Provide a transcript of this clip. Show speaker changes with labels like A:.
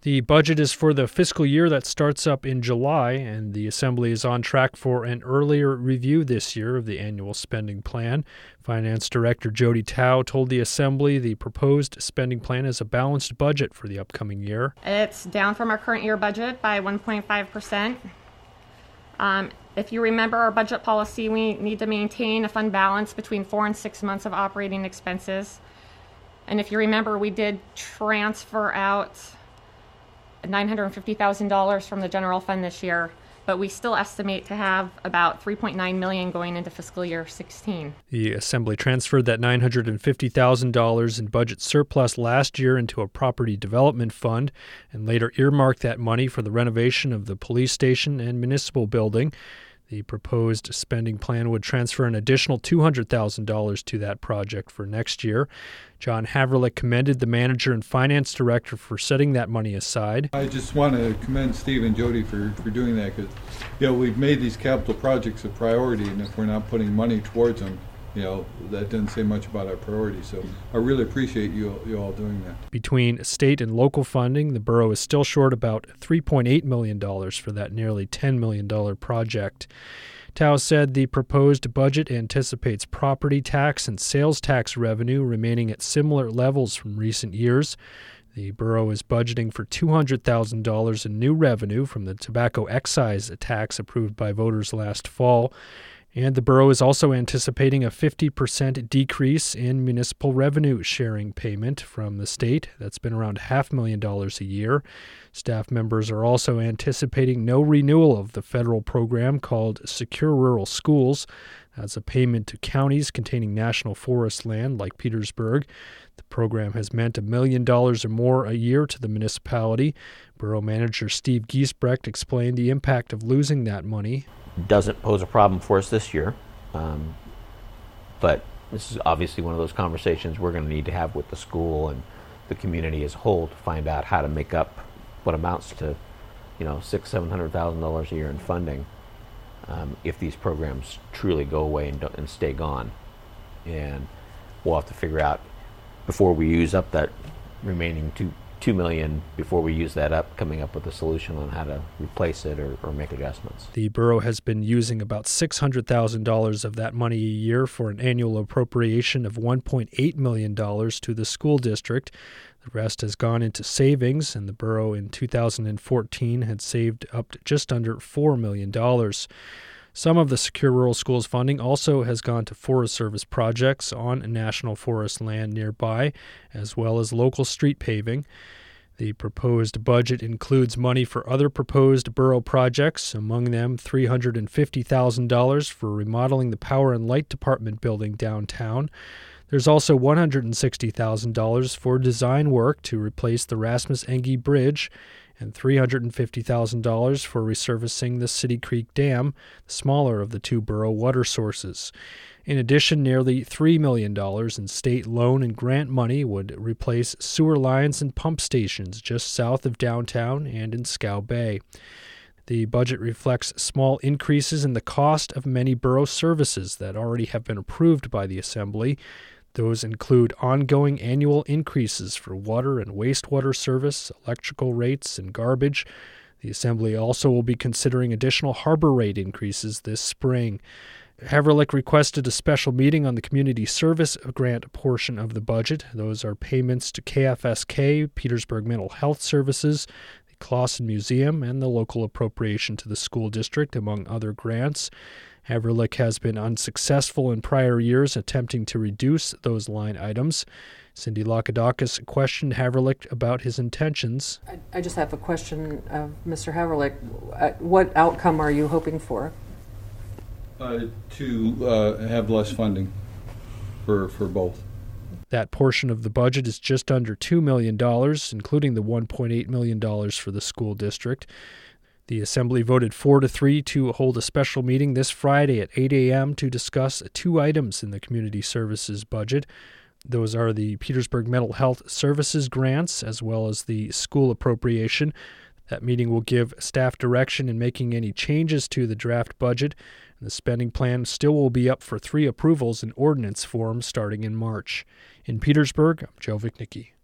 A: The budget is for the fiscal year that starts up in July, and the Assembly is on track for an earlier review this year of the annual spending plan. Finance Director Jody Tao told the Assembly the proposed spending plan is a balanced budget for the upcoming year.
B: It's down from our current year budget by 1.5%. If you remember our budget policy, we need to maintain a fund balance between 4 and 6 months of operating expenses. And if you remember, we did transfer out $950,000 from the general fund this year, but we still estimate to have about $3.9 million going into fiscal year 16.
A: The Assembly transferred that $950,000 in budget surplus last year into a property development fund and later earmarked that money for the renovation of the police station and municipal building. The proposed spending plan would transfer an additional $200,000 to that project for next year. John Haverlick commended the manager and finance director for setting that money aside.
C: I just want to commend Steve and Jody for doing that, because we've made these capital projects a priority, and if we're not putting money towards them, that doesn't say much about our priorities. So I really appreciate you all doing that.
A: Between state and local funding, the borough is still short about $3.8 million for that nearly $10 million project. Tao said the proposed budget anticipates property tax and sales tax revenue remaining at similar levels from recent years. The borough is budgeting for $200,000 in new revenue from the tobacco excise tax approved by voters last fall. And the borough is also anticipating a 50% decrease in municipal revenue sharing payment from the state. That's been around $500,000 a year. Staff members are also anticipating no renewal of the federal program called Secure Rural Schools. That's a payment to counties containing national forest land like Petersburg. The program has meant $1 million or more a year to the municipality. Borough manager Steve Giesbrecht explained the impact of losing that money.
D: Doesn't pose a problem for us this year, but this is obviously one of those conversations we're going to need to have with the school and the community as a whole to find out how to make up what amounts to, $600,000-700,000 a year in funding if these programs truly go away and stay gone. And we'll have to figure out before we use up that remaining $2 million, before we use that up, coming up with a solution on how to replace it or make adjustments.
A: The borough has been using about $600,000 of that money a year for an annual appropriation of $1.8 million to the school district. The rest has gone into savings, and the borough in 2014 had saved up to just under $4 million. Some of the Secure Rural Schools funding also has gone to Forest Service projects on national forest land nearby, as well as local street paving. The proposed budget includes money for other proposed borough projects, among them $350,000 for remodeling the Power and Light Department building downtown. There's also $160,000 for design work to replace the Rasmus Engie Bridge, and $350,000 for resurfacing the City Creek Dam, the smaller of the two borough water sources. In addition, nearly $3 million in state loan and grant money would replace sewer lines and pump stations just south of downtown and in Scow Bay. The budget reflects small increases in the cost of many borough services that already have been approved by the Assembly. Those include ongoing annual increases for water and wastewater service, electrical rates, and garbage. The Assembly also will be considering additional harbor rate increases this spring. Haverlick requested a special meeting on the community service grant portion of the budget. Those are payments to KFSK, Petersburg Mental Health Services, the Clausen Museum, and the local appropriation to the school district, among other grants. Haverlick has been unsuccessful in prior years attempting to reduce those line items. Cindy Lakadakis questioned Haverlick about his intentions.
E: I just have a question of Mr. Haverlick. What outcome are you hoping for?
C: To have less funding for both.
A: That portion of the budget is just under $2 million, including the $1.8 million for the school district. The Assembly voted 4-3 to hold a special meeting this Friday at 8 a.m. to discuss two items in the community services budget. Those are the Petersburg Mental Health Services grants as well as the school appropriation. That meeting will give staff direction in making any changes to the draft budget. The spending plan still will be up for 3 approvals in ordinance form starting in March. In Petersburg, I'm Joe Vichnicki.